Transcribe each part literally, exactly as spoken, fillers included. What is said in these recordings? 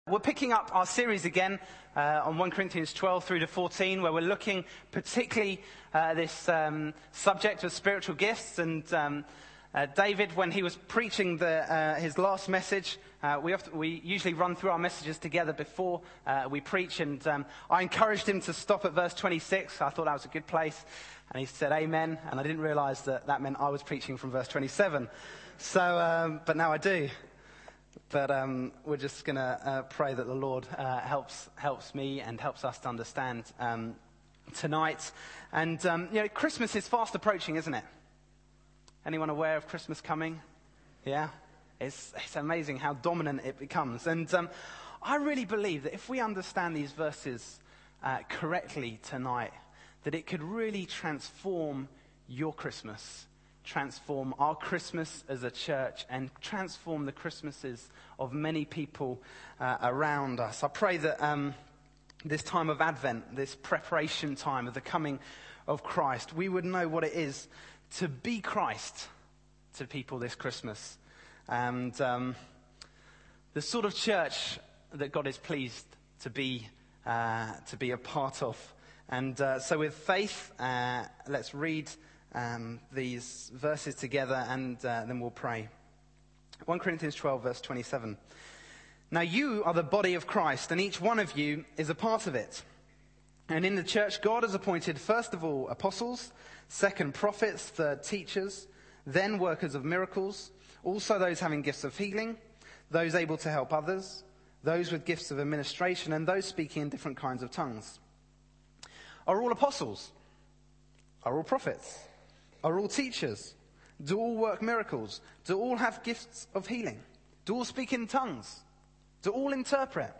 We're picking up our series again uh, on First Corinthians twelve through to fourteen, where we're looking particularly at uh, this um, subject of spiritual gifts. And um, uh, David, when he was preaching the, uh, his last message, uh, we, often, we usually run through our messages together before uh, we preach. And um, I encouraged him to stop at verse twenty-six. I thought that was a good place. And he said, amen. And I didn't realize that that meant I was preaching from verse twenty-seven. So, um, but now I do. But um, we're just going to uh, pray that the Lord uh, helps helps me and helps us to understand um, tonight. And, um, you know, Christmas is fast approaching, isn't it? Anyone aware of Christmas coming? Yeah? It's, it's amazing how dominant it becomes. And um, I really believe that if we understand these verses uh, correctly tonight, that it could really transform your Christmas, transform our Christmas as a church, and transform the Christmases of many people uh, around us. I pray that um, this time of Advent, this preparation time of the coming of Christ, we would know what it is to be Christ to people this Christmas. And um, the sort of church that God is pleased to be, uh, to be a part of. And uh, so with faith, uh, let's read Um, these verses together, and uh, then we'll pray. First Corinthians twelve, verse twenty-seven. Now you are the body of Christ, and each one of you is a part of it. And in the church, God has appointed first of all apostles, second prophets, third teachers, then workers of miracles, also those having gifts of healing, those able to help others, those with gifts of administration, and those speaking in different kinds of tongues. Are all apostles? Are all prophets? Are all teachers? Do all work miracles? Do all have gifts of healing? Do all speak in tongues? Do all interpret?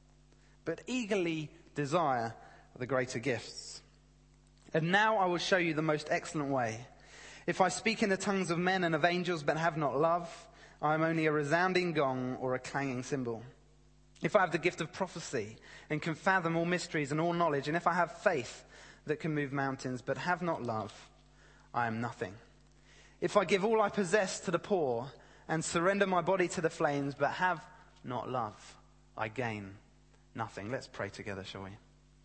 But eagerly desire the greater gifts. And now I will show you the most excellent way. If I speak in the tongues of men and of angels but have not love, I am only a resounding gong or a clanging cymbal. If I have the gift of prophecy and can fathom all mysteries and all knowledge, and if I have faith that can move mountains but have not love, I am nothing. If I give all I possess to the poor and surrender my body to the flames but have not love, I gain nothing. Let's pray together, shall we?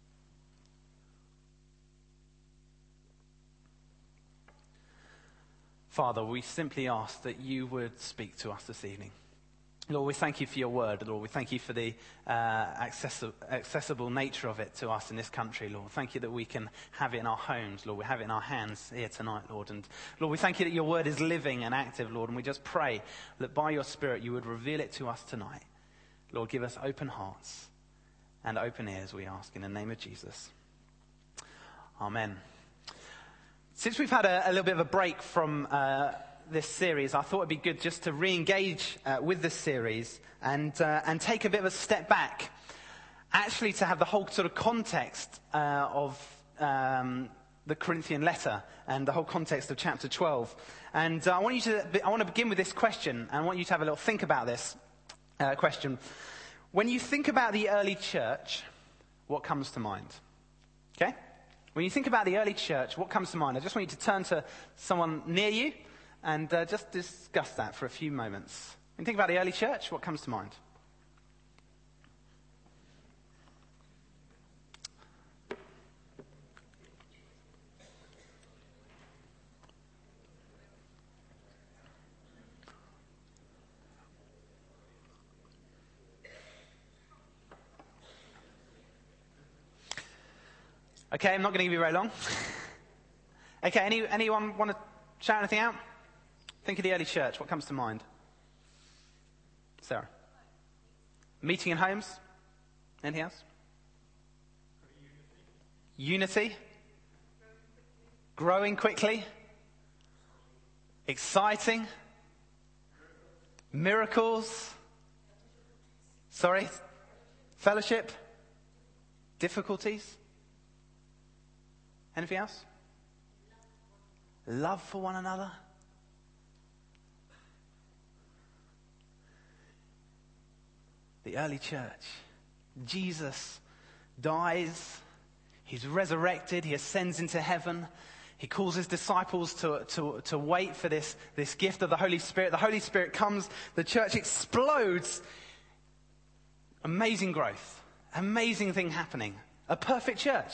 Father, we simply ask that you would speak to us this evening. Lord, we thank you for your word. Lord, we thank you for the uh, accessible, accessible nature of it to us in this country, Lord. Thank you that we can have it in our homes, Lord. We have it in our hands here tonight, Lord. And Lord, we thank you that your word is living and active, Lord. And we just pray that by your Spirit you would reveal it to us tonight. Lord, give us open hearts and open ears, we ask, in the name of Jesus. Amen. Since we've had a, a little bit of a break from Uh, this series, I thought it'd be good just to re-engage uh, with this series and uh, and take a bit of a step back, actually to have the whole sort of context uh, of um, the Corinthian letter and the whole context of chapter twelve. And uh, I want you to I want to begin with this question, and I want you to have a little think about this uh, question. When you think about the early church, what comes to mind? Okay? When you think about the early church, what comes to mind? I just want you to turn to someone near you and uh, just discuss that for a few moments. When you think about the early church, what comes to mind? Okay, I'm not going to give you very long. Okay, any, anyone want to shout anything out? Think of the early church. What comes to mind? Sarah? Meeting in homes? Anything else? Unity? Unity? Growing quickly? Exciting? Miracles? Sorry? Fellowship? Difficulties? Anything else? Love for one another? The early church. Jesus dies. He's resurrected. He ascends into heaven. He calls his disciples to, to, to wait for this, this gift of the Holy Spirit. The Holy Spirit comes. The church explodes amazing growth, amazing thing happening, a perfect church.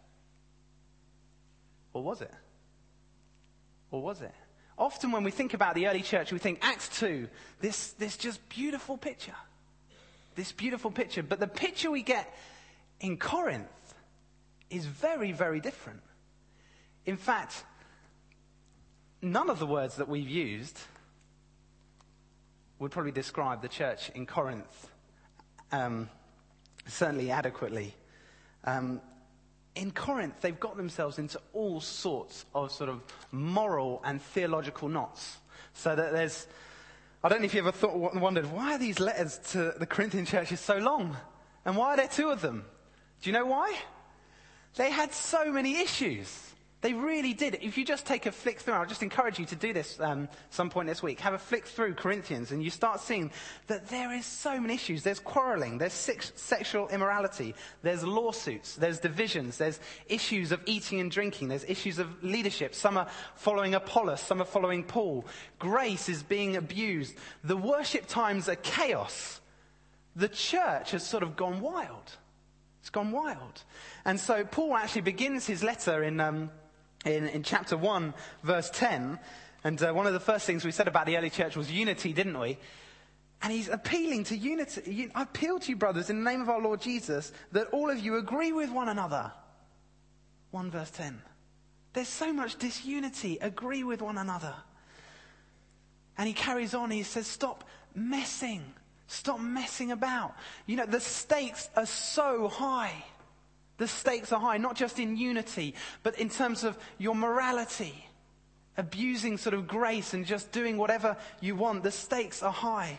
Or was it? Or was it? Often when we think about the early church, we think Acts two, this, this just beautiful picture. This beautiful picture. But the picture we get in Corinth is very, very different. In fact, none of the words that we've used would probably describe the church in Corinth um, certainly adequately. Um, in Corinth, they've got themselves into all sorts of sort of moral and theological knots. So that there's, I don't know if you ever thought, wondered, why are these letters to the Corinthian churches so long? And why are there two of them? Do you know why? They had so many issues. They really did. If you just take a flick through, I'll just encourage you to do this um, some point this week. Have a flick through Corinthians and you start seeing that there is so many issues. There's quarreling, there's sex- sexual immorality, there's lawsuits, there's divisions, there's issues of eating and drinking, there's issues of leadership. Some are following Apollos, some are following Paul. Grace is being abused. The worship times are chaos. The church has sort of gone wild. It's gone wild. And so Paul actually begins his letter in... Um, In, in chapter one, verse ten, and uh, one of the first things we said about the early church was unity, didn't we? And he's appealing to unity. I appeal to you, brothers, in the name of our Lord Jesus, that all of you agree with one another. one verse ten. There's so much disunity. Agree with one another. And he carries on. He says, stop messing. Stop messing about. You know, the stakes are so high. The stakes are high, not just in unity, but in terms of your morality. Abusing sort of grace and just doing whatever you want. The stakes are high.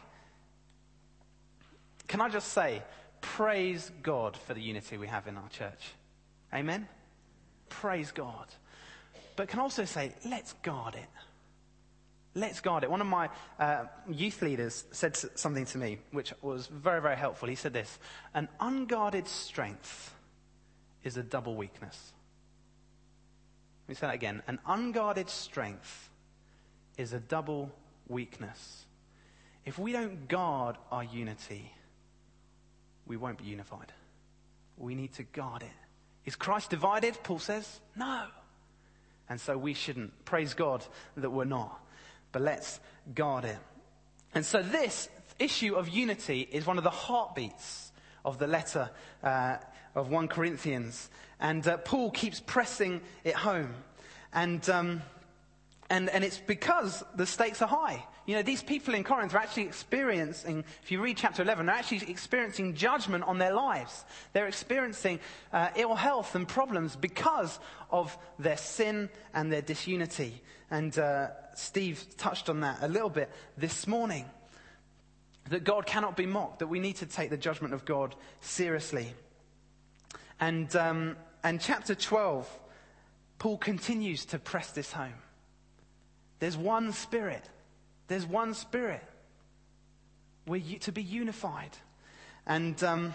Can I just say, praise God for the unity we have in our church. Amen? Praise God. But can I also say, let's guard it. Let's guard it. One of my uh, youth leaders said something to me, which was very, very helpful. He said this: an unguarded strength is a double weakness. Let me say that again. An unguarded strength is a double weakness. If we don't guard our unity, we won't be unified. We need to guard it. Is Christ divided? Paul says, no. And so we shouldn't. Praise God that we're not. But let's guard it. And so this issue of unity is one of the heartbeats of the letter uh, of First Corinthians. And uh, Paul keeps pressing it home. And, um, and, and it's because the stakes are high. You know, these people in Corinth are actually experiencing, if you read chapter eleven, they're actually experiencing judgment on their lives. They're experiencing uh, ill health and problems because of their sin and their disunity. And uh, Steve touched on that a little bit this morning. That God cannot be mocked, that we need to take the judgment of God seriously. And, um, and chapter twelve, Paul continues to press this home. There's one spirit. There's one spirit. We're to be unified. And um,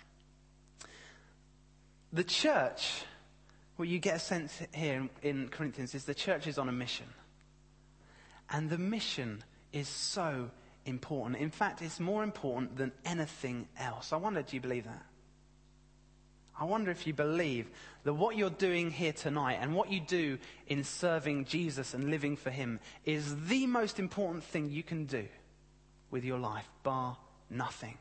the church, what you get a sense here in, in Corinthians, is the church is on a mission. And the mission is so important. In fact, it's more important than anything else. I wonder, do you believe that? I wonder if you believe that what you're doing here tonight and what you do in serving Jesus and living for him is the most important thing you can do with your life, bar nothing.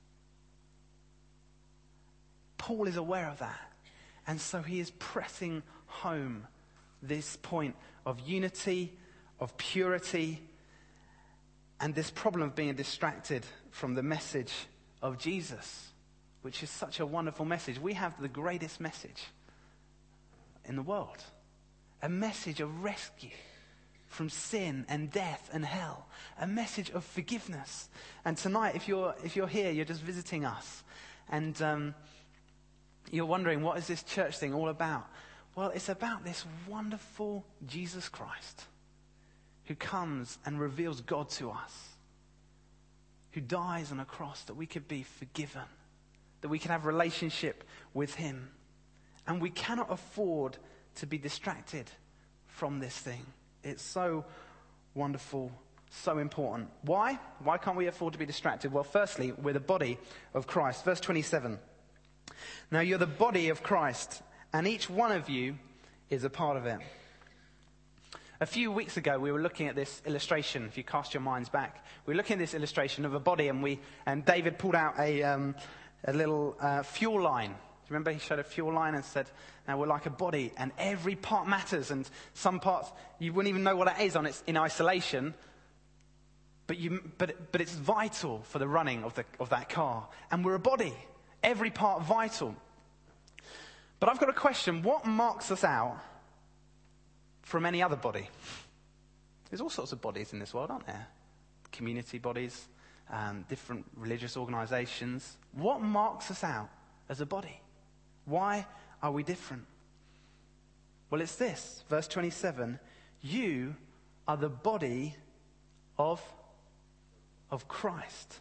Paul is aware of that. And so he is pressing home this point of unity, of purity, and this problem of being distracted from the message of Jesus, which is such a wonderful message. We have the greatest message in the world. A message of rescue from sin and death and hell. A message of forgiveness. And tonight, if you're if you're here, you're just visiting us, and um, you're wondering, what is this church thing all about? Well, it's about this wonderful Jesus Christ who comes and reveals God to us, who dies on a cross that we could be forgiven, that we can have relationship with him. And we cannot afford to be distracted from this thing. It's so wonderful So important. Why? Why can't we afford to be distracted? Well, firstly, we're the body of Christ. Verse twenty-seven. Now you're the body of Christ, and each one of you is a part of it. A few weeks ago, we were looking at this illustration. If you cast your minds back, we were looking at this illustration of a body, and we and David pulled out a um, a little uh, fuel line. Do you remember he showed a fuel line and said, "Now we're like a body, and every part matters, and some parts you wouldn't even know what it is on its in isolation." But, you, but, but it's vital for the running of, the, of that car. And we're a body. Every part vital. But I've got a question. What marks us out from any other body? There's all sorts of bodies in this world, aren't there? Community bodies, um, different religious organisations. What marks us out as a body? Why are we different? Well, it's this. Verse twenty-seven. You are the body of... of Christ.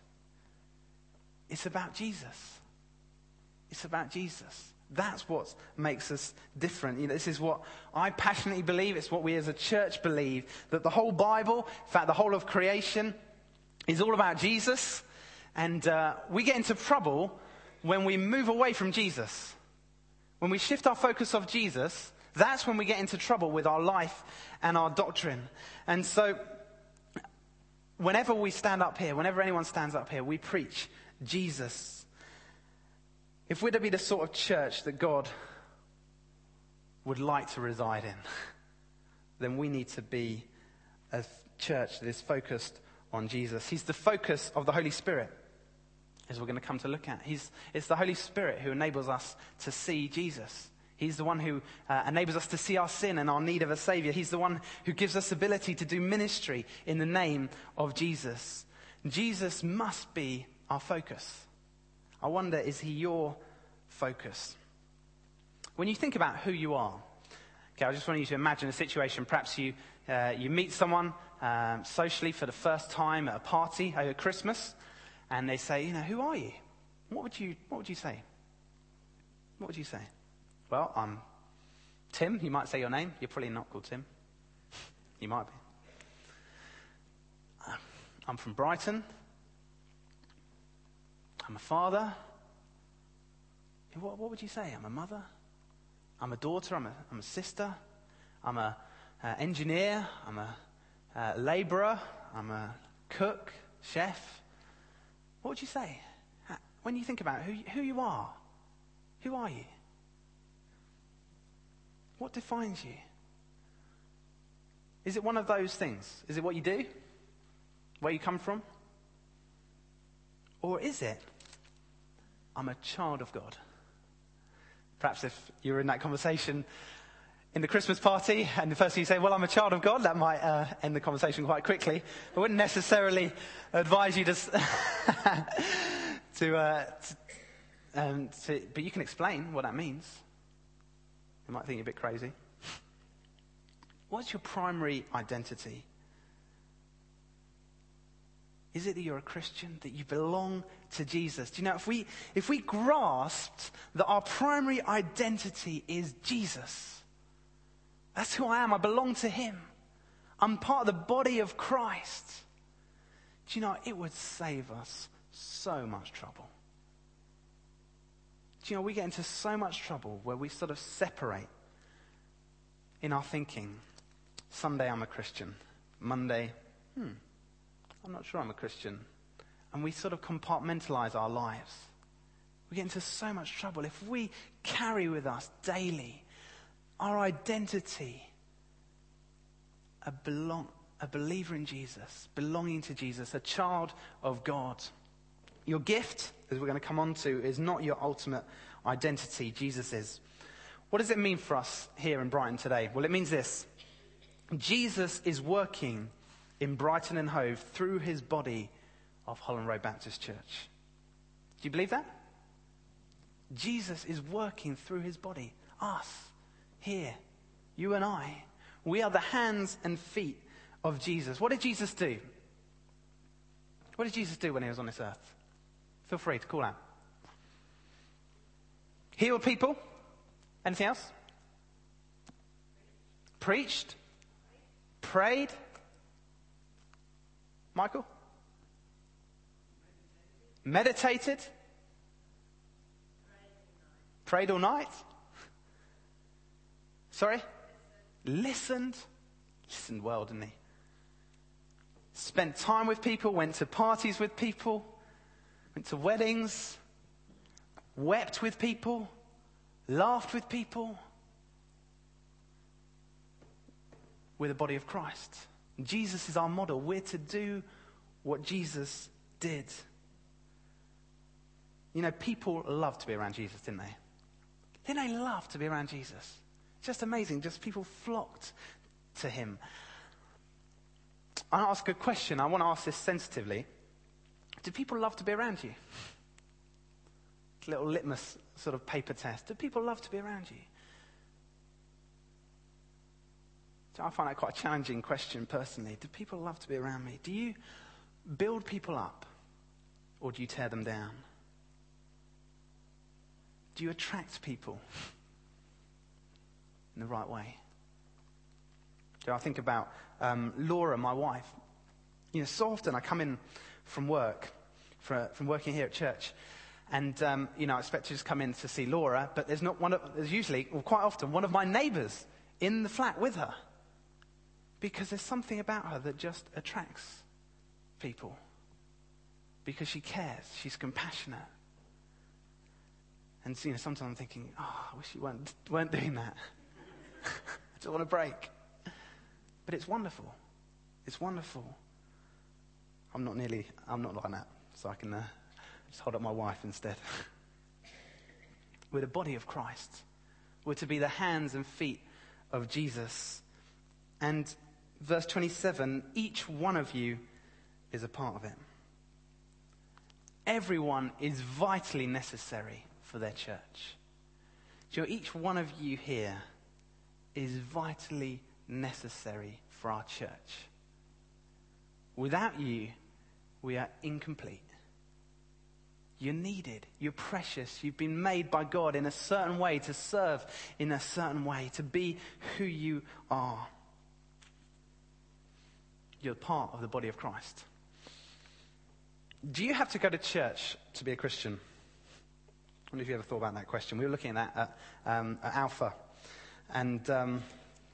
It's about Jesus. It's about Jesus. That's what makes us different. You know, this is what I passionately believe. It's what we as a church believe. That the whole Bible, in fact, the whole of creation, is all about Jesus. And uh, we get into trouble when we move away from Jesus. When we shift our focus off Jesus, that's when we get into trouble with our life and our doctrine. And so, whenever we stand up here, whenever anyone stands up here, we preach Jesus. If we're to be the sort of church that God would like to reside in, then we need to be a church that is focused on Jesus. He's the focus of the Holy Spirit, as we're going to come to look at. He's, it's the Holy Spirit who enables us to see Jesus. He's the one who uh, enables us to see our sin and our need of a Saviour. He's the one who gives us ability to do ministry in the name of Jesus. Jesus must be our focus. I wonder, is he your focus? When you think about who you are, okay, I just want you to imagine a situation. Perhaps you uh, you meet someone um, socially for the first time at a party over Christmas, and they say, you know, who are you? What would you What would you say? What would you say? Well, I'm Tim. You might say your name. You're probably not called Tim. You might be. I'm from Brighton. I'm a father. What, what would you say? I'm a mother. I'm a daughter. I'm a, I'm a sister. I'm a uh, engineer. I'm a uh, labourer. I'm a cook, chef. What would you say? When you think about who, who you are, who are you? What defines you? Is it one of those things? Is it what you do? Where you come from? Or is it, I'm a child of God? Perhaps if you're in that conversation in the Christmas party and the first thing you say, well, I'm a child of God, that might uh, end the conversation quite quickly. I wouldn't necessarily advise you to, to, uh, to, um, to, but you can explain what that means. You might think you're a bit crazy. What's your primary identity? Is it that you're a Christian, that you belong to Jesus? Do you know, if we if we grasped that our primary identity is Jesus, that's who I am, I belong to him, I'm part of the body of Christ, do you know, it would save us so much trouble. Do you know, we get into so much trouble where we sort of separate in our thinking. Sunday, I'm a Christian. Monday, hmm, I'm not sure I'm a Christian. And we sort of compartmentalize our lives. We get into so much trouble. If we carry with us daily our identity, a, belong, a believer in Jesus, belonging to Jesus, a child of God. Your gift, as we're going to come on to, is not your ultimate identity. Jesus is. What does it mean for us here in Brighton today? Well, it means this. Jesus is working in Brighton and Hove through his body of Holland Road Baptist Church. Do you believe that? Jesus is working through his body. Us, here, you and I. We are the hands and feet of Jesus. What did Jesus do? What did Jesus do when he was on this earth? Feel free to call out. Healed people? Anything else? Preached? Prayed? Michael? Meditated? Prayed all night? Sorry? Listened? Listened well, didn't he? Spent time with people, went to parties with people, went to weddings, wept with people, laughed with people. We're the body of Christ. Jesus is our model. We're to do what Jesus did. You know, people love to be around Jesus, didn't they? Didn't they love to be around Jesus? Just amazing. Just people flocked to him. I ask a question. I want to ask this sensitively. Do people love to be around you? Little litmus sort of paper test. Do people love to be around you? So I find that quite a challenging question personally. Do people love to be around me? Do you build people up or do you tear them down? Do you attract people in the right way? So I think about um, Laura, my wife. You know, so often I come in from work, for, from working here at church, and um, you know, I expect to just come in to see Laura, but there's not one of, there's usually, or quite often, one of my neighbours in the flat with her, because there's something about her that just attracts people, because she cares, she's compassionate. And you know, sometimes I'm thinking, oh, I wish you weren't weren't doing that. I just want to break. But it's wonderful. It's wonderful. I'm not nearly, I'm not like that, so I can uh, just hold up my wife instead. We're the body of Christ. We're to be the hands and feet of Jesus. And verse twenty-seven, each one of you is a part of it. Everyone is vitally necessary for their church. So each one of you here is vitally necessary for our church. Without you, we are incomplete. You're needed. You're precious. You've been made by God in a certain way to serve in a certain way, to be who you are. You're part of the body of Christ. Do you have to go to church to be a Christian? I wonder if you ever thought about that question. We were looking at that at, um, at Alpha. And um,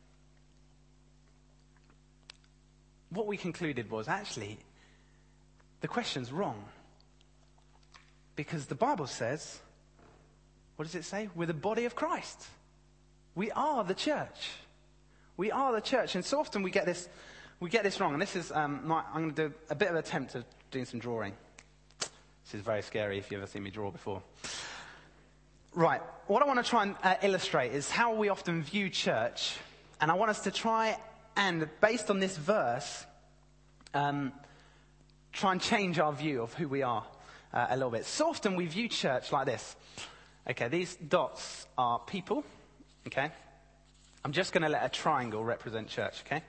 what we concluded was actually the question's wrong. Because the Bible says, what does it say? We're the body of Christ. We are the church. We are the church. And so often we get this we get this wrong. And this is, um, my, I'm going to do a bit of an attempt of doing some drawing. This is very scary if you've ever seen me draw before. Right, what I want to try and uh, illustrate is how we often view church, and I want us to try and, based on this verse, um, try and change our view of who we are uh, a little bit. So often we view church like this. Okay, these dots are people, okay? I'm just going to let a triangle represent church, okay?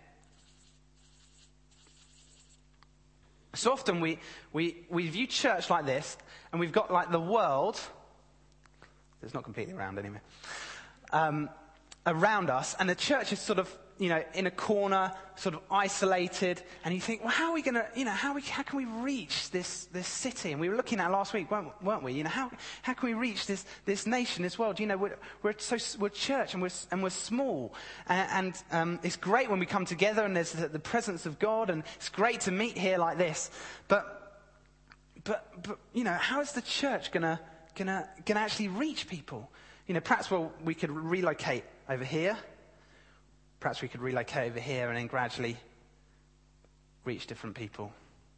So often we, we, we view church like this, and we've got like the world. It's not completely round anyway. Um, around us, and the church is sort of, you know, in a corner, sort of isolated. And you think, well, how are we going to, you know, how we, how can we reach this this city? And we were looking at last week, weren't, weren't we? You know, how how can we reach this this nation, this world? You know, we're we're so we're church, and we're and we're small, and, and um, it's great when we come together, and there's the, the presence of God, and it's great to meet here like this. But but but you know, how is the church gonna gonna gonna actually reach people? You know, perhaps well we could relocate over here. Perhaps we could relocate over here and then gradually reach different people.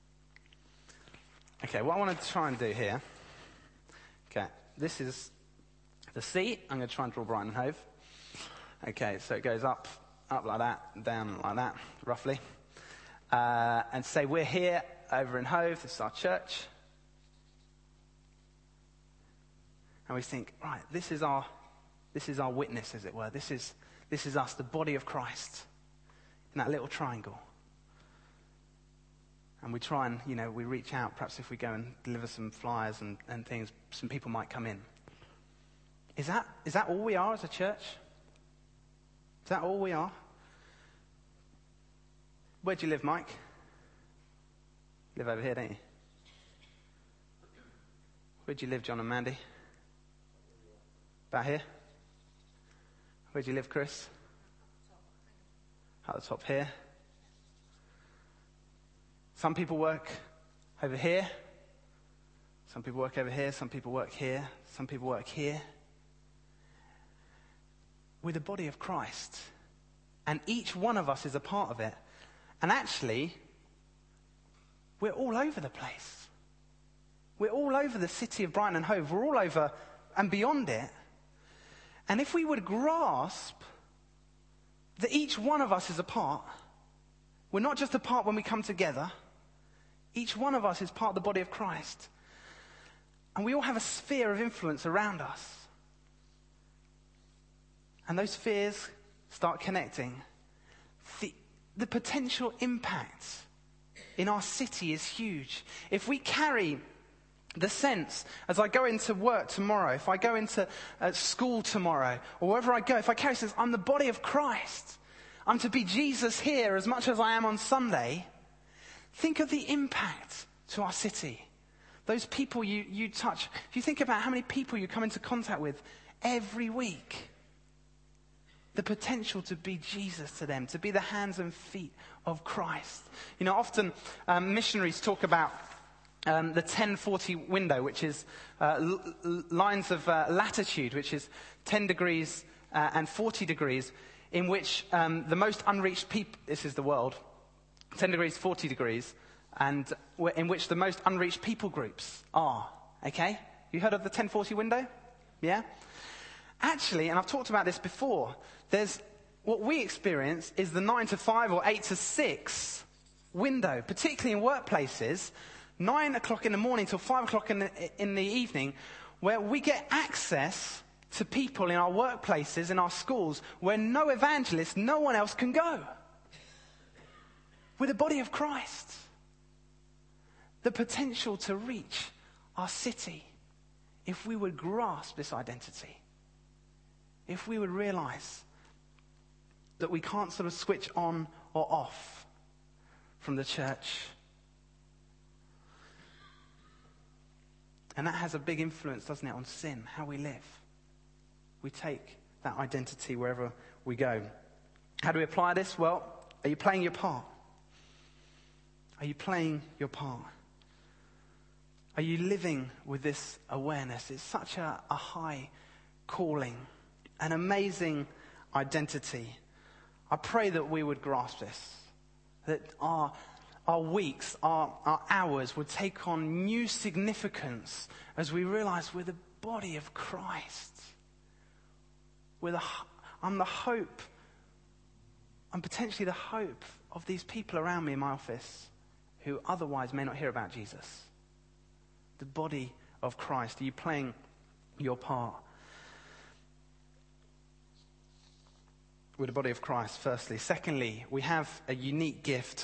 Okay, what I want to try and do here. Okay, this is the sea. I'm going to try and draw Brighton and Hove. Okay, so it goes up, up like that, down like that, roughly. Uh, and say we're here over in Hove. This is our church. And we think, right, this is our, this is our witness, as it were. This is This is us, the body of Christ, in that little triangle. And we try and, you know, we reach out. Perhaps if we go and deliver some flyers and, and things, some people might come in. Is that is that all we are as a church? Is that all we are? Where do you live, Mike? You live over here, don't you? Where do you live, John and Mandy? About here? Where do you live, Chris? At the top here. Some people work over here. Some people work over here. Some people work here. Some people work here. We're the body of Christ. And each one of us is a part of it. And actually, we're all over the place. We're all over the city of Brighton and Hove. We're all over and beyond it. And if we would grasp that each one of us is a part, we're not just a part when we come together. Each one of us is part of the body of Christ. And we all have a sphere of influence around us. And those spheres start connecting. The, the potential impact in our city is huge. If we carry the sense, as I go into work tomorrow, if I go into uh, school tomorrow, or wherever I go, if I carry the sense, I'm the body of Christ. I'm to be Jesus here as much as I am on Sunday. Think of the impact to our city. Those people you, you touch. If you think about how many people you come into contact with every week, the potential to be Jesus to them, to be the hands and feet of Christ. You know, often um, missionaries talk about um, the ten forty window, which is uh, l- l- lines of uh, latitude, which is ten degrees uh, and forty degrees, in which um, the most unreached people, this is the world, ten degrees, forty degrees, and in which the most unreached people groups are. Okay? You heard of the ten forty window? Yeah? Actually, and I've talked about this before, there's what we experience is the nine to five or eight to six window, particularly in workplaces, nine o'clock in the morning till five o'clock in the, in the evening, where we get access to people in our workplaces, in our schools, where no evangelist, no one else can go. We're the body of Christ. The potential to reach our city, if we would grasp this identity, if we would realize that we can't sort of switch on or off from the church. And that has a big influence, doesn't it, on sin, how we live. We take that identity wherever we go. How do we apply this? Well, are you playing your part? Are you playing your part? Are you living with this awareness? It's such a, a high calling, an amazing identity. I pray that we would grasp this, that our our weeks, our, our hours would take on new significance as we realize we're the body of Christ. We're the, I'm the hope, I'm potentially the hope of these people around me in my office who otherwise may not hear about Jesus. The body of Christ. Are you playing your part? We're the body of Christ, firstly. Secondly, we have a unique gift.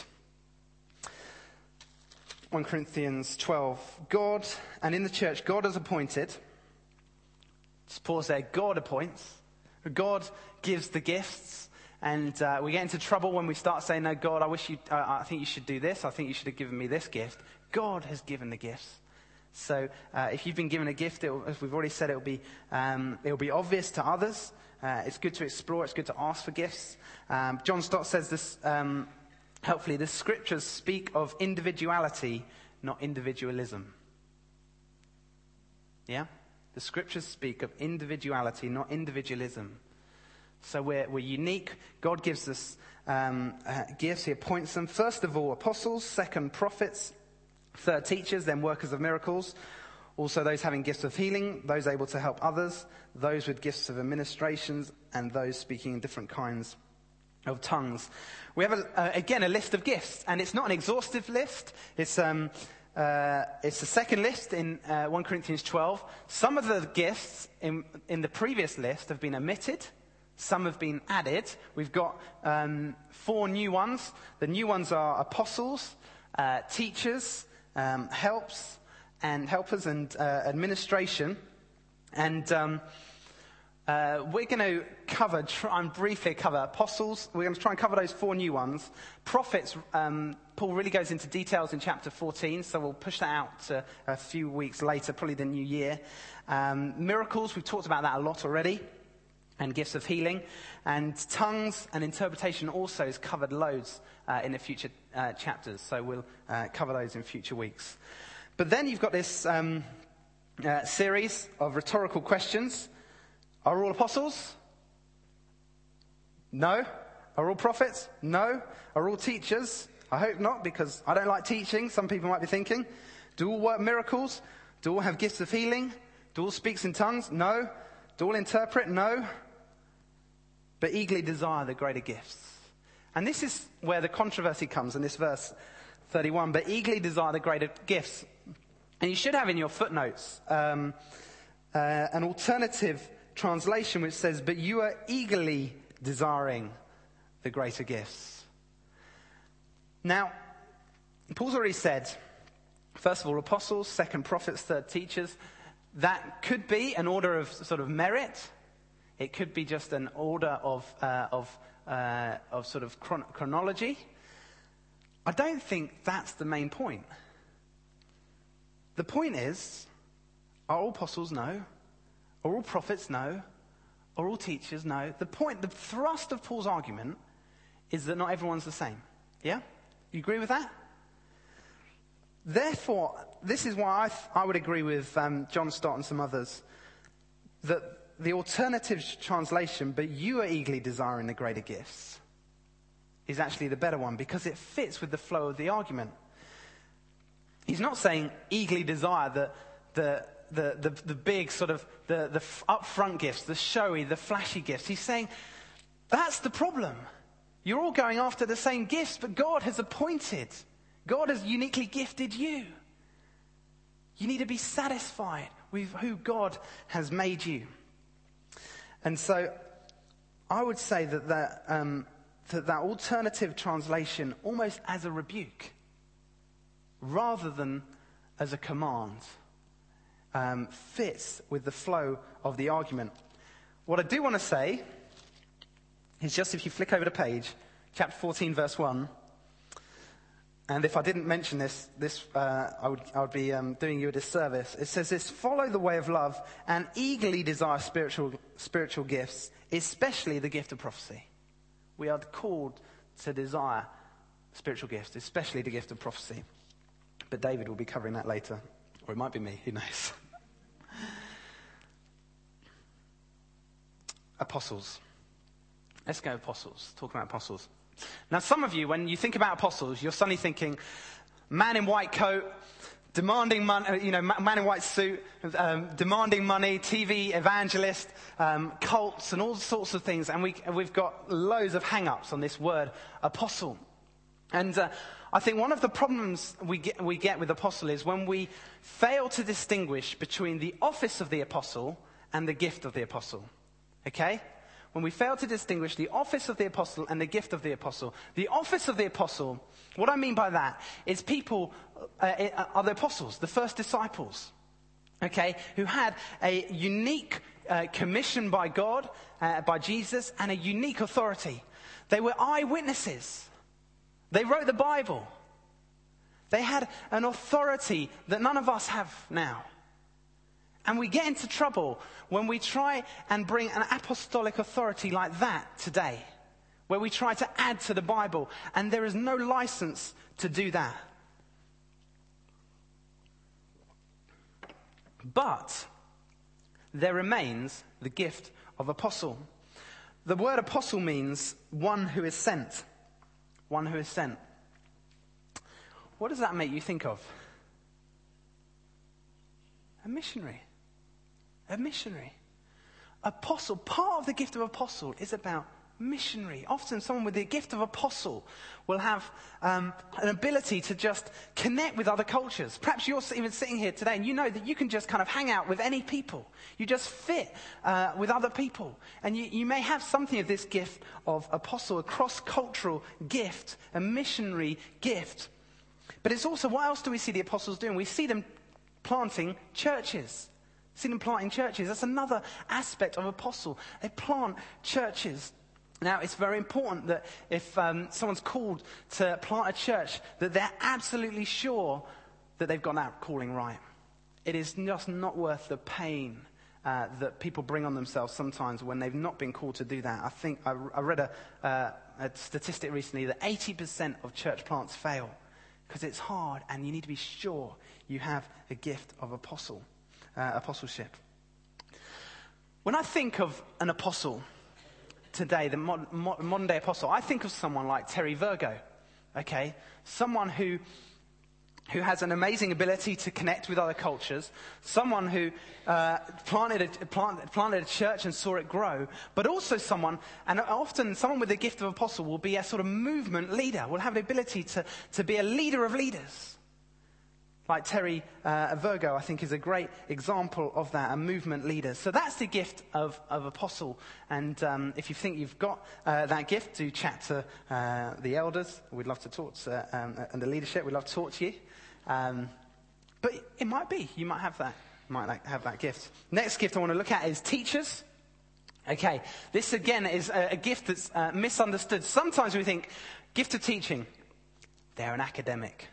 First Corinthians twelve. God, and in the church, God has appointed. Just pause there. God appoints. God gives the gifts. And uh, we get into trouble when we start saying, no, God, I wish you, uh, I think you should do this. I think you should have given me this gift. God has given the gifts. So uh, if you've been given a gift, it will, as we've already said, it will be um, it will be obvious to others. Uh, it's good to explore. It's good to ask for gifts. Um, John Stott says this um, helpfully. The scriptures speak of individuality, not individualism. Yeah? The scriptures speak of individuality, not individualism. So we're, we're unique. God gives us um, uh, gifts. He appoints them. First of all, apostles. Second, prophets. Third, teachers. Then workers of miracles. Also those having gifts of healing. Those able to help others. Those with gifts of administrations. And those speaking in different kinds of tongues. We have, a, uh, again, a list of gifts. And it's not an exhaustive list. It's... Um, Uh, it's the second list in uh, First Corinthians twelve. Some of the gifts in, in the previous list have been omitted. Some have been added. We've got um, four new ones. The new ones are apostles, uh, teachers, um, helps, and helpers, and uh, administration. And um, Uh, we're going to cover, try and briefly cover apostles. We're going to try and cover those four new ones. Prophets, um, Paul really goes into details in chapter fourteen, so we'll push that out to a few weeks later, probably the new year. Um, miracles, we've talked about that a lot already, and gifts of healing. And tongues and interpretation also is covered loads uh, in the future uh, chapters, so we'll uh, cover those in future weeks. But then you've got this um, uh, series of rhetorical questions. Are all apostles? No. Are all prophets? No. Are all teachers? I hope not, because I don't like teaching. Some people might be thinking. Do all work miracles? Do all have gifts of healing? Do all speak in tongues? No. Do all interpret? No. But eagerly desire the greater gifts. And this is where the controversy comes in this verse thirty-one. But eagerly desire the greater gifts. And you should have in your footnotes um, uh, an alternative translation which says, but you are eagerly desiring the greater gifts. Now, Paul's already said, first of all, apostles, second, prophets, third, teachers. That could be an order of sort of merit. It could be just an order of uh, of uh, of sort of chron- chronology. I don't think that's the main point. The point is, are all apostles? No. Are all prophets? No. Are all teachers? No. The point, the thrust of Paul's argument is that not everyone's the same. Yeah? You agree with that? Therefore, this is why I, th- I would agree with um, John Stott and some others, that the alternative translation, but you are eagerly desiring the greater gifts, is actually the better one, because it fits with the flow of the argument. He's not saying eagerly desire the the the the, the big sort of the, the upfront gifts, the showy, the flashy gifts. He's saying that's the problem. You're all going after the same gifts, but God has appointed, God has uniquely gifted you. You need to be satisfied with who God has made you. And so I would say that that, um, that, that alternative translation, almost as a rebuke, rather than as a command, um, fits with the flow of the argument. What I do want to say is just if you flick over the page, chapter fourteen, verse one, and if I didn't mention this, this uh, I would, I would be um, doing you a disservice. It says this: follow the way of love and eagerly desire spiritual spiritual gifts, especially the gift of prophecy. We are called to desire spiritual gifts, especially the gift of prophecy. But David will be covering that later. Or it might be me, who knows. Apostles. Let's go apostles. Talk about apostles. Now, some of you, when you think about apostles, you're suddenly thinking, man in white coat, demanding money, you know, man in white suit, um, demanding money, T V evangelist, um, cults, and all sorts of things. And we, we've got loads of hang-ups on this word, apostle. And uh, I think one of the problems we get, we get with apostle is when we fail to distinguish between the office of the apostle and the gift of the apostle. Okay? When we fail to distinguish the office of the apostle and the gift of the apostle. The office of the apostle, what I mean by that is people uh, are the apostles, the first disciples, okay, who had a unique uh, commission by God, uh, by Jesus, and a unique authority. They were eyewitnesses. They wrote the Bible. They had an authority that none of us have now. And we get into trouble when we try and bring an apostolic authority like that today, where we try to add to the Bible, and there is no license to do that. But there remains the gift of apostle. The word apostle means one who is sent. One who is sent. What does that make you think of? A missionary. A missionary. Apostle. Part of the gift of apostle is about missionary. Often someone with the gift of apostle will have um, an ability to just connect with other cultures. Perhaps you're even sitting here today and you know that you can just kind of hang out with any people. You just fit uh, with other people. And you, you may have something of this gift of apostle, a cross-cultural gift, a missionary gift. But it's also, what else do we see the apostles doing? We see them planting churches, Seen them planting churches. That's another aspect of apostle. They plant churches. Now, it's very important that if um, someone's called to plant a church, that they're absolutely sure that they've got that calling right. It is just not worth the pain uh, that people bring on themselves sometimes when they've not been called to do that. I think I, I read a, uh, a statistic recently that eighty percent of church plants fail because it's hard and you need to be sure you have a gift of apostle, uh, apostleship. When I think of an apostle today, the mod, mod, modern day apostle, I think of someone like Terry Virgo, okay? Someone who who has an amazing ability to connect with other cultures, someone who uh, planted, a, plant, planted a church and saw it grow, but also someone, and often someone with the gift of apostle will be a sort of movement leader, will have the ability to, to be a leader of leaders. Like Terry uh, Virgo, I think, is a great example of that, a movement leader. So that's the gift of, of apostle. And um, if you think you've got uh, that gift, do chat to uh, the elders. We'd love to talk to, um, and the leadership. We'd love to talk to you. Um, but it might be. You might have that. You might like, have that gift. Next gift I want to look at is teachers. Okay, this again is a, a gift that's uh, misunderstood. Sometimes we think, gift of teaching, they're an academic.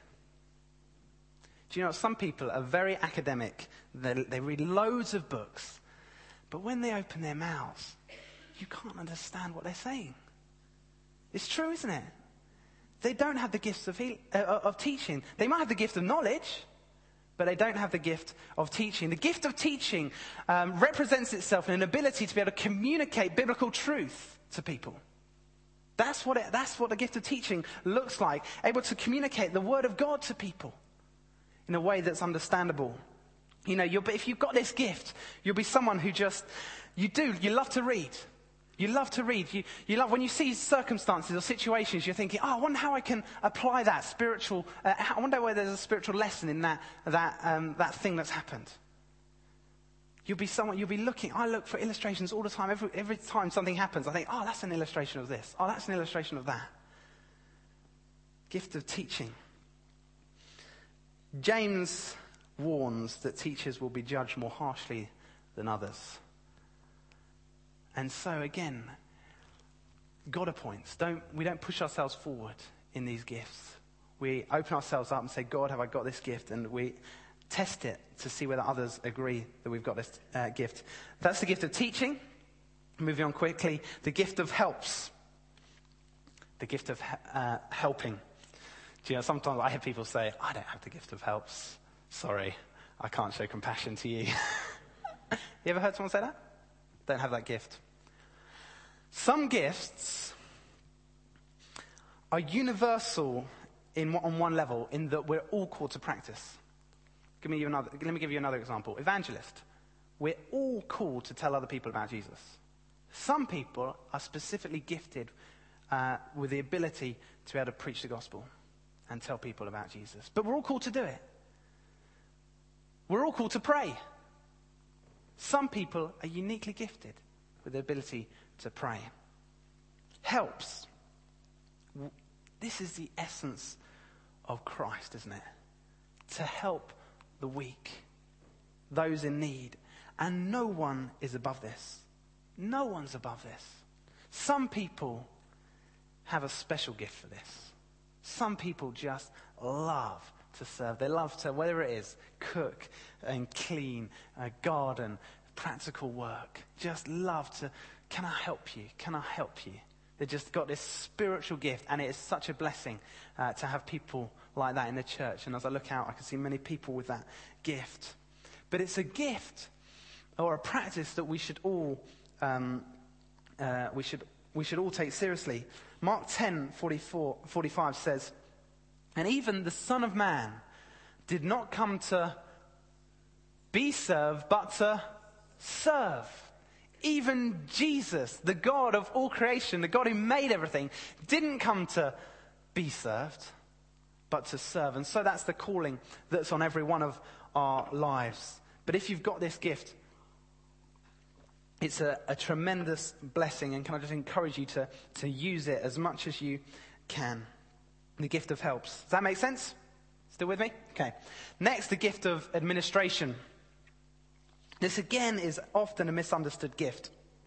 Do you know, some people are very academic. They, they read loads of books. But when they open their mouths, you can't understand what they're saying. It's true, isn't it? They don't have the gifts of, he, uh, of teaching. They might have the gift of knowledge, but they don't have the gift of teaching. The gift of teaching um, represents itself in an ability to be able to communicate biblical truth to people. That's what, it, that's what the gift of teaching looks like. Able to communicate the word of God to people in a way that's understandable. You know, you'll be, if you've got this gift, you'll be someone who just, you do, you love to read. You love to read. You, you love, when you see circumstances or situations, you're thinking, oh, I wonder how I can apply that spiritual, uh, I wonder whether there's a spiritual lesson in that, that, um, that thing that's happened. You'll be someone, you'll be looking, I look for illustrations all the time. Every, every time something happens, I think, oh, that's an illustration of this. Oh, that's an illustration of that. Gift of teaching. James warns that teachers will be judged more harshly than others. And so again, God appoints. Don't, we don't push ourselves forward in these gifts. We open ourselves up and say, God, have I got this gift? And we test it to see whether others agree that we've got this uh, gift. That's the gift of teaching. Moving on quickly, the gift of helps. The gift of uh, helping. Do you know, sometimes I hear people say, I don't have the gift of helps. Sorry, I can't show compassion to you. You ever heard someone say that? Don't have that gift. Some gifts are universal in on one level, in that we're all called to practice. Give me another, let me give you another example. Evangelist. We're all called to tell other people about Jesus. Some people are specifically gifted uh, with the ability to be able to preach the gospel and tell people about Jesus. But we're all called to do it. We're all called to pray. Some people are uniquely gifted with the ability to pray. Helps. This is the essence of Christ, isn't it? To help the weak, those in need. And no one is above this. No one's above this. Some people have a special gift for this. Some people just love to serve. They love to, whether it is cook and clean, uh, garden, practical work, just love to, can I help you? Can I help you? They just got this spiritual gift, and it is such a blessing uh, to have people like that in the church. And as I look out, I can see many people with that gift. But it's a gift or a practice that we should all um, uh, we should we should all take seriously. Mark ten forty-four, forty-five says, and even the Son of Man did not come to be served, but to serve. Even Jesus, the God of all creation, the God who made everything, didn't come to be served, but to serve. And so that's the calling that's on every one of our lives. But if you've got this gift, it's a, a tremendous blessing. And can I just encourage you to, to use it as much as you can. The gift of helps. Does that make sense? Still with me? Okay. Next, the gift of administration. This again is often a misunderstood gift.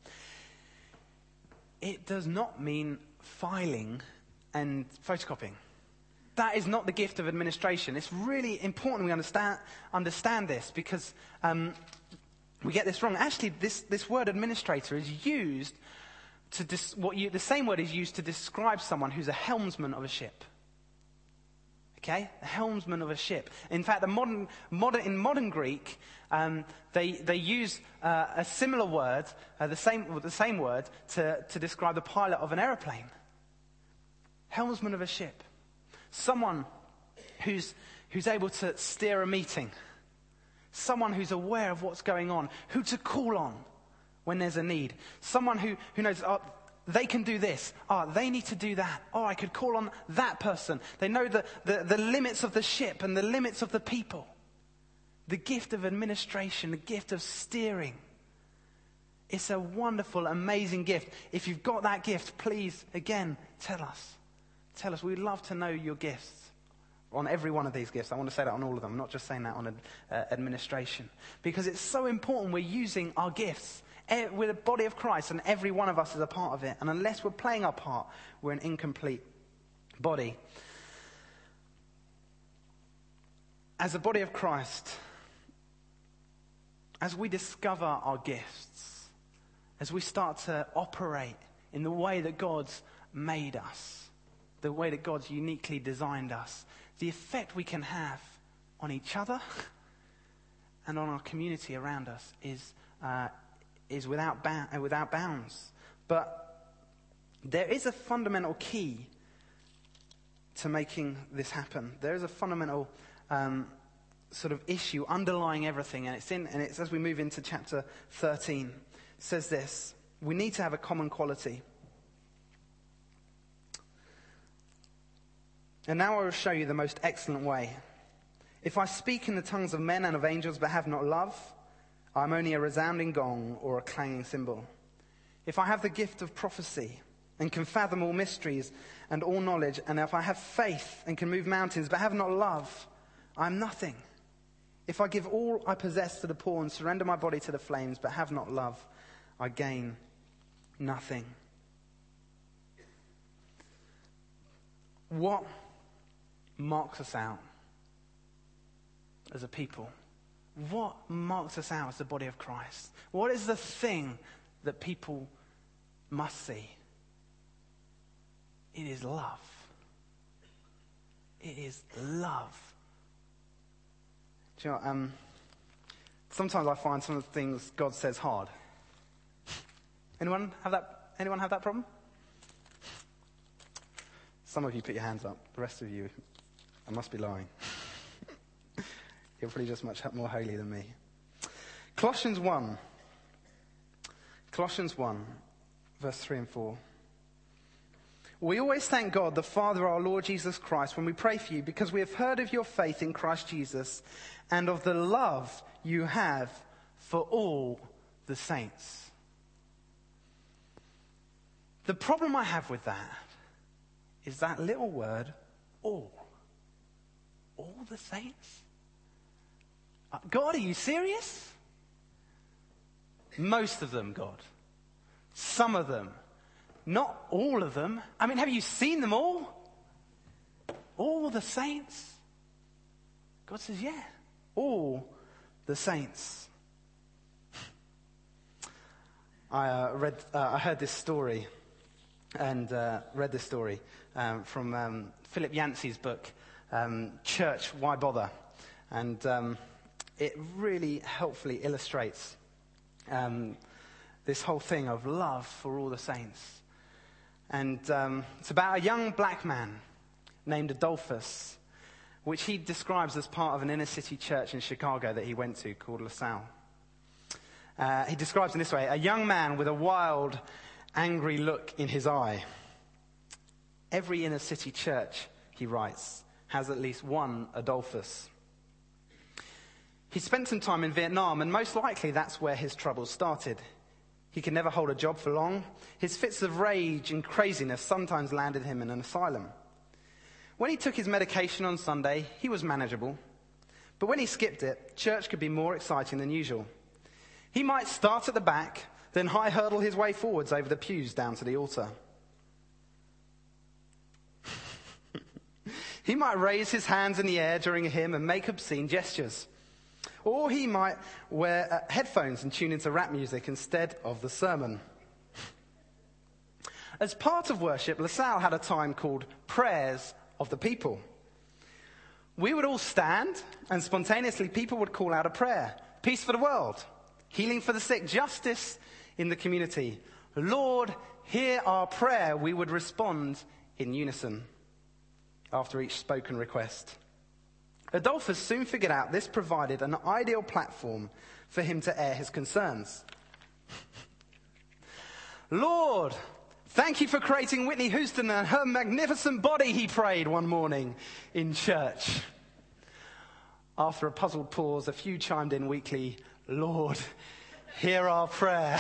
It does not mean filing and photocopying. That is not the gift of administration. It's really important we understand understand this, because um, we get this wrong. Actually, this, this word administrator is used to dis- what you, the same word is used to describe someone who's a helmsman of a ship. Okay, a helmsman of a ship. In fact, the modern, modern in modern Greek, um, they they use uh, a similar word, uh, the same the same word to to describe the pilot of an aeroplane. Helmsman of a ship, someone who's who's able to steer a meeting, someone who's aware of what's going on, who to call on when there's a need, someone who who knows. Oh, they can do this. Oh, they need to do that. Oh, I could call on that person. They know the, the, the limits of the ship and the limits of the people. The gift of administration, the gift of steering. It's a wonderful, amazing gift. If you've got that gift, please, again, tell us. Tell us. We'd love to know your gifts. On every one of these gifts. I want to say that on all of them. I'm not just saying that on uh, administration. Because it's so important we're using our gifts. We're the body of Christ, and every one of us is a part of it. And unless we're playing our part, we're an incomplete body. As a body of Christ, as we discover our gifts, as we start to operate in the way that God's made us, the way that God's uniquely designed us, the effect we can have on each other and on our community around us is uh, is without ba- without bounds. But there is a fundamental key to making this happen. There is a fundamental um, sort of issue underlying everything, and it's in and it's as we move into chapter thirteen. It says this: we need to have a common quality. And now I will show you the most excellent way. If I speak in the tongues of men and of angels but have not love, I am only a resounding gong or a clanging cymbal. If I have the gift of prophecy and can fathom all mysteries and all knowledge, and if I have faith and can move mountains but have not love, I am nothing. If I give all I possess to the poor and surrender my body to the flames but have not love, I gain nothing. What marks us out as a people? What marks us out as the body of Christ? What is the thing that people must see? It is love. It is love. Do you know, um, sometimes I find some of the things God says hard. Anyone have that? Anyone have that problem? Some of you put your hands up. The rest of you, I must be lying. You're probably just much more holy than me. Colossians one. Colossians one, verse three and four. We always thank God, the Father of our Lord Jesus Christ, when we pray for you, because we have heard of your faith in Christ Jesus and of the love you have for all the saints. The problem I have with that is that little word, all. All the saints? God, are you serious? Most of them, God. Some of them. Not all of them. I mean, have you seen them all? All the saints? God says, yeah. All the saints. I uh, read, uh, I heard this story and uh, read this story um, from um, Philip Yancey's book, um, Church, Why Bother? And um, it really helpfully illustrates um, this whole thing of love for all the saints. And um, it's about a young black man named Adolphus, which he describes as part of an inner city church in Chicago that he went to called LaSalle. Uh, he describes it this way: a young man with a wild, angry look in his eye. Every inner city church, he writes, has at least one Adolphus. He spent some time in Vietnam, and most likely that's where his troubles started. He could never hold a job for long. His fits of rage and craziness sometimes landed him in an asylum. When he took his medication on Sunday, he was manageable. But when he skipped it, church could be more exciting than usual. He might start at the back, then high hurdle his way forwards over the pews down to the altar. He might raise his hands in the air during a hymn and make obscene gestures. Or he might wear uh, headphones and tune into rap music instead of the sermon. As part of worship, LaSalle had a time called Prayers of the People. We would all stand, and spontaneously people would call out a prayer. Peace for the world, healing for the sick, justice in the community. Lord, hear our prayer. We would respond in unison after each spoken request. Adolphus soon figured out this provided an ideal platform for him to air his concerns. Lord, thank you for creating Whitney Houston and her magnificent body, he prayed one morning in church. After a puzzled pause, a few chimed in weakly, Lord, hear our prayer.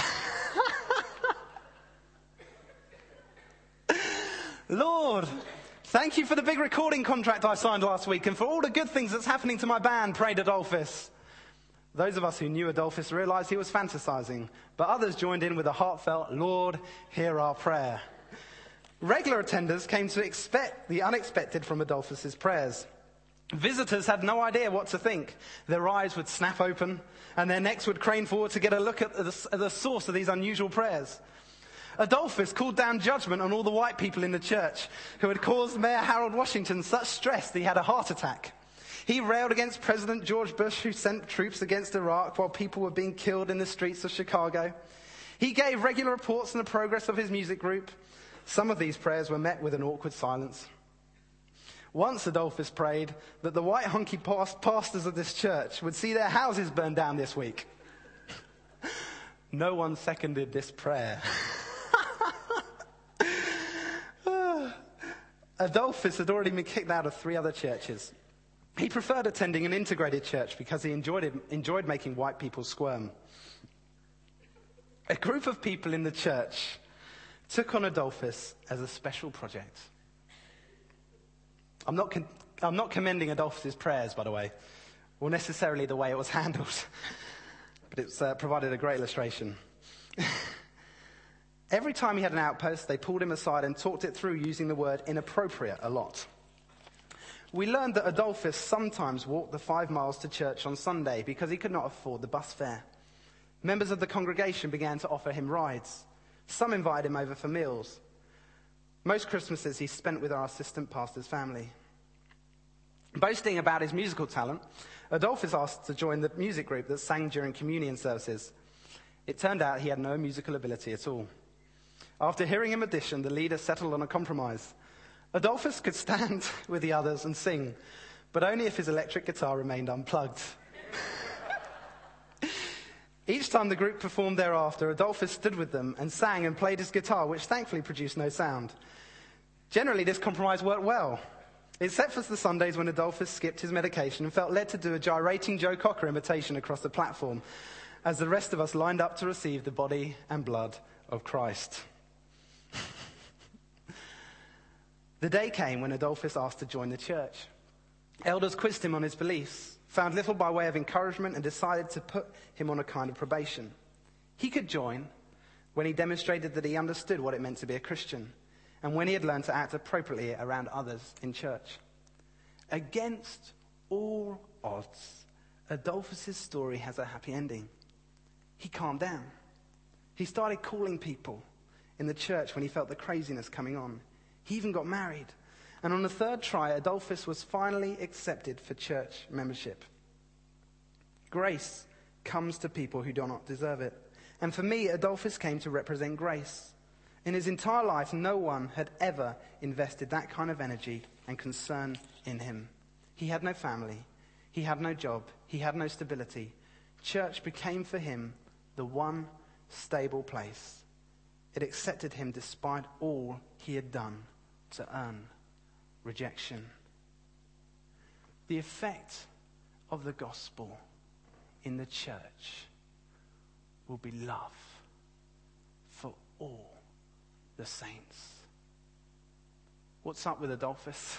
Lord, thank you for the big recording contract I signed last week and for all the good things that's happening to my band, prayed Adolphus. Those of us who knew Adolphus realized he was fantasizing, but others joined in with a heartfelt, Lord, hear our prayer. Regular attenders came to expect the unexpected from Adolphus's prayers. Visitors had no idea what to think. Their eyes would snap open and their necks would crane forward to get a look at the, at the source of these unusual prayers. Adolphus called down judgment on all the white people in the church who had caused Mayor Harold Washington such stress that he had a heart attack. He railed against President George Bush, who sent troops against Iraq while people were being killed in the streets of Chicago. He gave regular reports on the progress of his music group. Some of these prayers were met with an awkward silence. Once Adolphus prayed that the white hunky pastors of this church would see their houses burned down this week. No one seconded this prayer. Adolphus had already been kicked out of three other churches. He preferred attending an integrated church because he enjoyed it, enjoyed making white people squirm. A group of people in the church took on Adolphus as a special project. I'm not, con- I'm not commending Adolphus's prayers, by the way, or necessarily the way it was handled, but it's uh, provided a great illustration. Every time he had an outpost, they pulled him aside and talked it through using the word inappropriate a lot. We learned that Adolphus sometimes walked the five miles to church on Sunday because he could not afford the bus fare. Members of the congregation began to offer him rides. Some invited him over for meals. Most Christmases he spent with our assistant pastor's family. Boasting about his musical talent, Adolphus asked to join the music group that sang during communion services. It turned out he had no musical ability at all. After hearing him audition, the leader settled on a compromise. Adolphus could stand with the others and sing, but only if his electric guitar remained unplugged. Each time the group performed thereafter, Adolphus stood with them and sang and played his guitar, which thankfully produced no sound. Generally, this compromise worked well, except for the Sundays when Adolphus skipped his medication and felt led to do a gyrating Joe Cocker imitation across the platform, as the rest of us lined up to receive the body and blood of Christ. The day came when Adolphus asked to join the church. Elders quizzed him on his beliefs, found little by way of encouragement, and decided to put him on a kind of probation. He could join when he demonstrated that he understood what it meant to be a Christian, and when he had learned to act appropriately around others in church. Against all odds, Adolphus's story has a happy ending. He calmed down. He started calling people in the church when he felt the craziness coming on. He even got married. And on the third try, Adolphus was finally accepted for church membership. Grace comes to people who do not deserve it. And for me, Adolphus came to represent grace. In his entire life, no one had ever invested that kind of energy and concern in him. He had no family. He had no job. He had no stability. Church became for him the one stable place. It accepted him despite all he had done to earn rejection. The effect of the gospel in the church will be love for all the saints. What's up with Adolphus?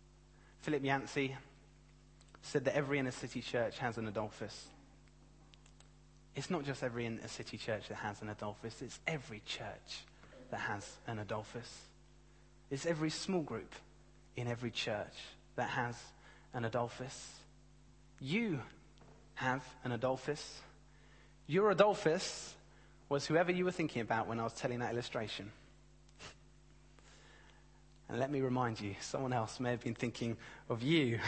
Philip Yancey said that every inner city church has an Adolphus. It's not just every inner city church that has an Adolphus. It's every church that has an Adolphus. It's every small group in every church that has an Adolphus. You have an Adolphus. Your Adolphus was whoever you were thinking about when I was telling that illustration. And let me remind you, someone else may have been thinking of you.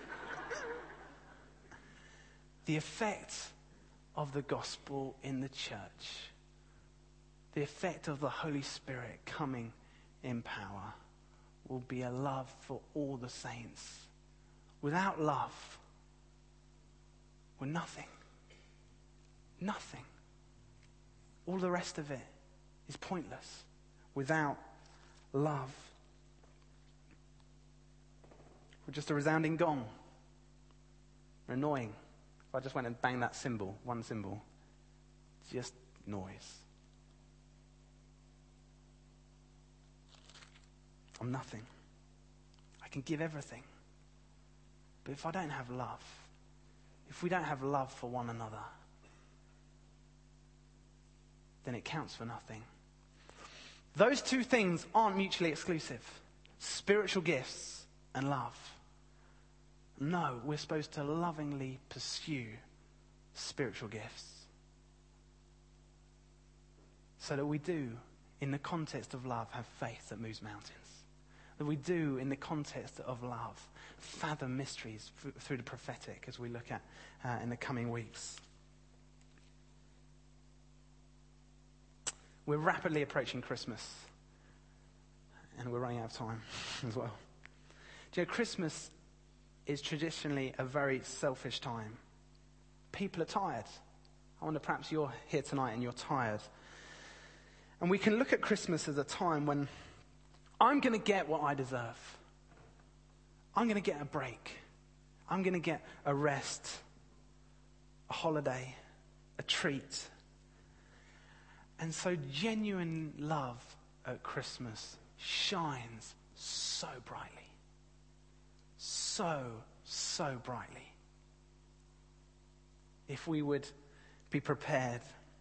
The effect of the gospel in the church, the effect of the Holy Spirit coming in power, will be a love for all the saints. Without love, we're nothing. Nothing. All the rest of it is pointless without love. We're just a resounding gong. We're annoying. If I just went and banged that cymbal, one cymbal, just noise. I'm nothing. I can give everything. But if I don't have love, if we don't have love for one another, then it counts for nothing. Those two things aren't mutually exclusive. Spiritual gifts and love. No, we're supposed to lovingly pursue spiritual gifts. So that we do, in the context of love, have faith that moves mountains. That we do, in the context of love, fathom mysteries f- through the prophetic, as we look at uh, in the coming weeks. We're rapidly approaching Christmas. And we're running out of time as well. Do you know, Christmas is traditionally a very selfish time. People are tired. I wonder, perhaps you're here tonight and you're tired. And we can look at Christmas as a time when I'm going to get what I deserve. I'm going to get a break. I'm going to get a rest, a holiday, a treat. And so genuine love at Christmas shines so brightly. So, so brightly. If we would be prepared,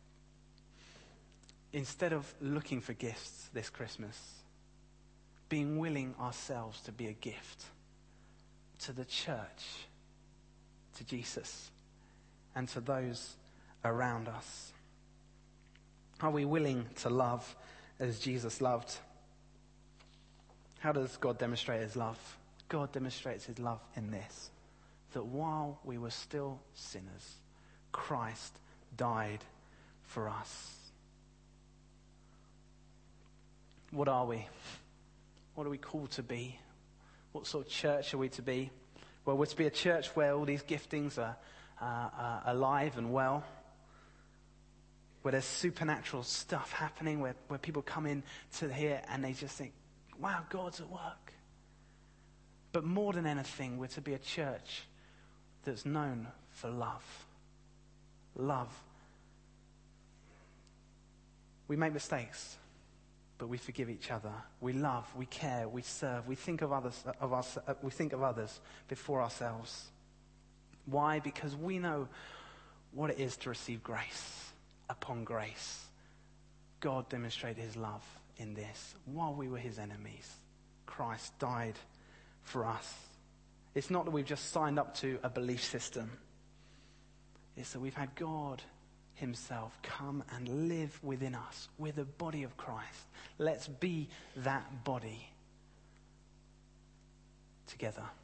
instead of looking for gifts this Christmas, being willing ourselves to be a gift to the church, to Jesus, and to those around us. Are we willing to love as Jesus loved? How does God demonstrate his love? God demonstrates his love in this, that while we were still sinners, Christ died for us. What are we? What are we called to be? What sort of church are we to be? Well, we're to be a church where all these giftings are uh, uh, alive and well, where there's supernatural stuff happening, where, where people come in to here and they just think, wow, God's at work. But more than anything, we're to be a church that's known for love. Love. We make mistakes, but we forgive each other. We love, we care, we serve. We think of others, of us, we think of others before ourselves. Why? Because we know what it is to receive grace upon grace. God demonstrated his love in this. While we were his enemies, Christ died for us. It's not that we've just signed up to a belief system. It's that we've had God himself come and live within us. We're the body of Christ. Let's be that body together.